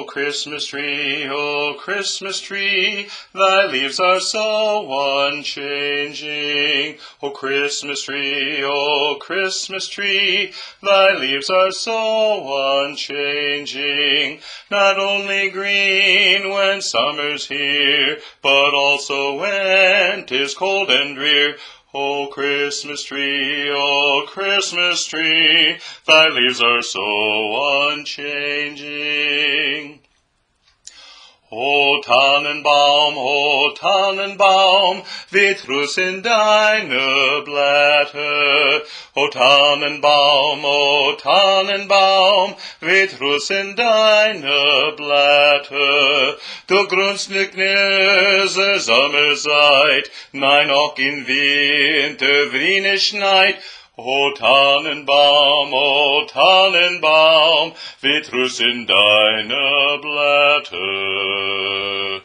Christmas tree, thy leaves are so unchanging. O Christmas tree, thy leaves are so unchanging. Not only green when summer's here, but also when 'tis cold and drear. O Christmas tree, thy leaves are so unchanging. O Tannenbaum, wie Trus in deine Blätter. O Tannenbaum, wie Trus in deine Blätter. Du grunst nicht nirse Sommerzeit, nein auch in Winter, wie ne schneit. O Tannenbaum, wie Trus in deine Blätter.